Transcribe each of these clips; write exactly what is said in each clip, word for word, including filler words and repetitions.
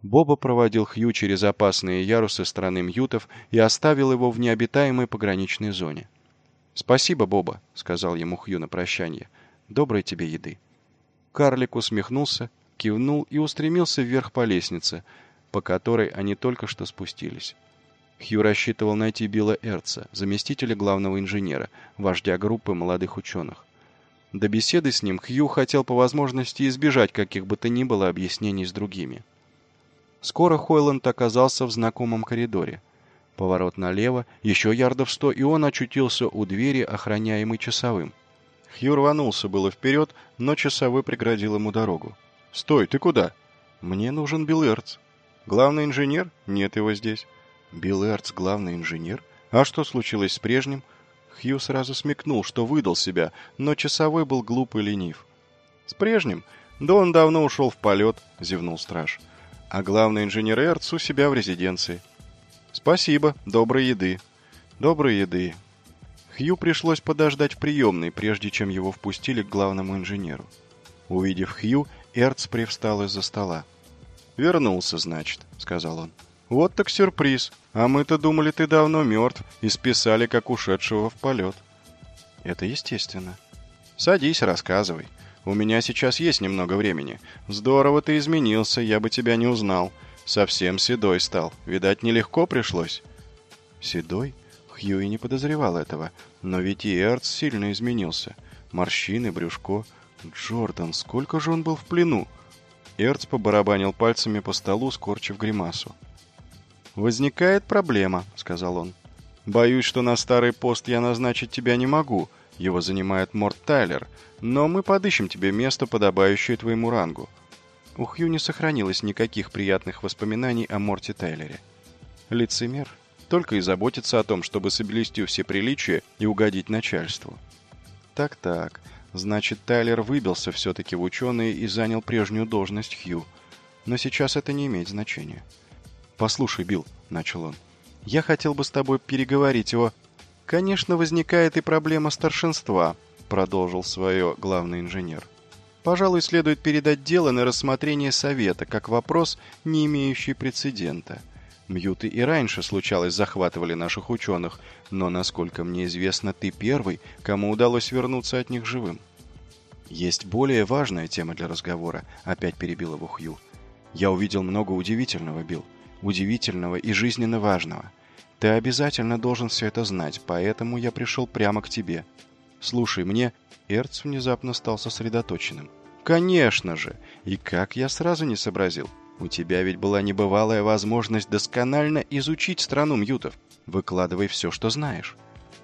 Боба проводил Хью через опасные ярусы страны мьютов и оставил его в необитаемой пограничной зоне. «Спасибо, Боба», — сказал ему Хью на прощание. «Доброй тебе еды». Карлик усмехнулся, кивнул и устремился вверх по лестнице, по которой они только что спустились. Хью рассчитывал найти Билла Эрца, заместителя главного инженера, вождя группы молодых ученых. До беседы с ним Хью хотел по возможности избежать каких бы то ни было объяснений с другими. Скоро Хойланд оказался в знакомом коридоре. Поворот налево, еще ярдов сто, и он очутился у двери, охраняемой часовым. Хью рванулся было вперед, но часовой преградил ему дорогу. «Стой, ты куда?» «Мне нужен Билл Эрц». «Главный инженер? Нет его здесь». «Билл Эрц, главный инженер? А что случилось с прежним?» Хью сразу смекнул, что выдал себя, но часовой был глуп и ленив. «С прежним? Да он давно ушел в полет», — зевнул страж. «А главный инженер Эрц у себя в резиденции». «Спасибо, доброй еды». «Доброй еды». Хью пришлось подождать в приемной, прежде чем его впустили к главному инженеру. Увидев Хью, Эрц привстал из-за стола. «Вернулся, значит», — сказал он. «Вот так сюрприз. А мы-то думали, ты давно мертв, и списали, как ушедшего в полет». «Это естественно». «Садись, рассказывай. У меня сейчас есть немного времени. Здорово ты изменился, я бы тебя не узнал. Совсем седой стал. Видать, нелегко пришлось». «Седой?» Хью и не подозревал этого. Но ведь и Эрц сильно изменился. Морщины, брюшко. Джордан, сколько же он был в плену? Эрц побарабанил пальцами по столу, скорчив гримасу. «Возникает проблема», — сказал он. «Боюсь, что на старый пост я назначить тебя не могу. Его занимает Морт Тайлер. Но мы подыщем тебе место, подобающее твоему рангу». У Хью не сохранилось никаких приятных воспоминаний о Морте Тайлере. Лицемер. Только и заботится о том, чтобы соблюсти все приличия и угодить начальству. Так-так, значит, Тайлер выбился все-таки в ученые и занял прежнюю должность Хью. Но сейчас это не имеет значения. «Послушай, Билл», — начал он, — «я хотел бы с тобой переговорить о...» «Конечно, возникает и проблема старшинства», — продолжил свое главный инженер. «Пожалуй, следует передать дело на рассмотрение совета, как вопрос, не имеющий прецедента. Мьюты и раньше, случалось, захватывали наших ученых, но, насколько мне известно, ты первый, кому удалось вернуться от них живым». «Есть более важная тема для разговора», — опять перебил его Хью. «Я увидел много удивительного, Билл. Удивительного и жизненно важного. Ты обязательно должен все это знать, поэтому я пришел прямо к тебе. Слушай, мне...» Эрц внезапно стал сосредоточенным. «Конечно же! И как я сразу не сообразил? У тебя ведь была небывалая возможность досконально изучить страну мьютов. Выкладывай все, что знаешь».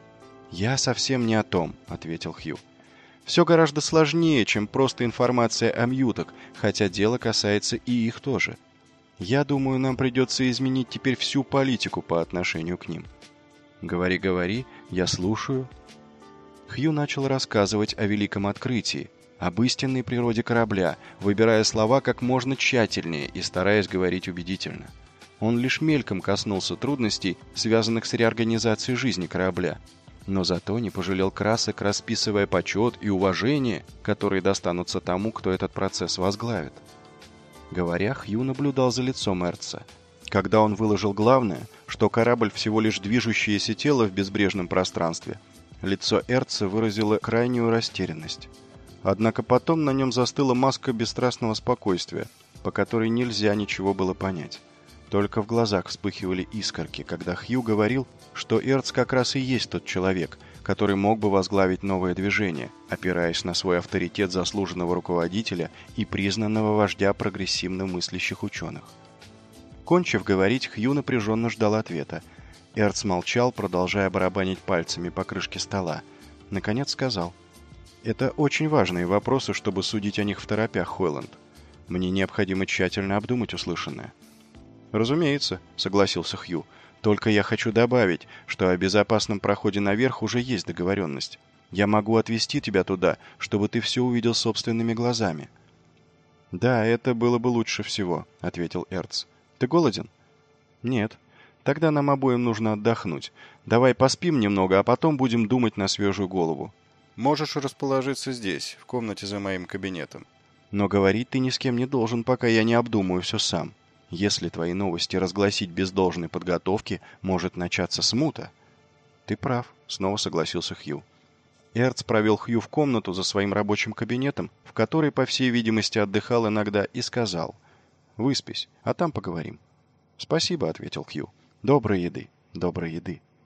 «Я совсем не о том», — ответил Хью. «Все гораздо сложнее, чем просто информация о мьютах, хотя дело касается и их тоже. Я думаю, нам придется изменить теперь всю политику по отношению к ним». «Говори, говори, я слушаю». Хью начал рассказывать о великом открытии, об истинной природе корабля, выбирая слова как можно тщательнее и стараясь говорить убедительно. Он лишь мельком коснулся трудностей, связанных с реорганизацией жизни корабля, но зато не пожалел красок, расписывая почет и уважение, которые достанутся тому, кто этот процесс возглавит. Говоря, Хью наблюдал за лицом Эрца. Когда он выложил главное, что корабль всего лишь движущееся тело в безбрежном пространстве, лицо Эрца выразило крайнюю растерянность. Однако потом на нем застыла маска бесстрастного спокойствия, по которой нельзя ничего было понять. Только в глазах вспыхивали искорки, когда Хью говорил, что Эрц как раз и есть тот человек, который мог бы возглавить новое движение, опираясь на свой авторитет заслуженного руководителя и признанного вождя прогрессивно мыслящих ученых. Кончив говорить, Хью напряженно ждал ответа. Эрц молчал, продолжая барабанить пальцами по крышке стола. Наконец сказал: «Это очень важные вопросы, чтобы судить о них второпях, Хойланд. Мне необходимо тщательно обдумать услышанное». «Разумеется», — согласился Хью. «Только я хочу добавить, что о безопасном проходе наверх уже есть договоренность. Я могу отвезти тебя туда, чтобы ты все увидел собственными глазами». «Да, это было бы лучше всего», — ответил Эрц. «Ты голоден?» «Нет. Тогда нам обоим нужно отдохнуть. Давай поспим немного, а потом будем думать на свежую голову. Можешь расположиться здесь, в комнате за моим кабинетом. Но говорить ты ни с кем не должен, пока я не обдумаю все сам». Если твои новости разгласить без должной подготовки, может начаться смута». «Ты прав», — снова согласился Хью. Эрц провел Хью в комнату за своим рабочим кабинетом, в которой, по всей видимости, отдыхал иногда, и сказал: «Выспись, а там поговорим». «Спасибо», — ответил Хью. «Доброй еды, доброй еды».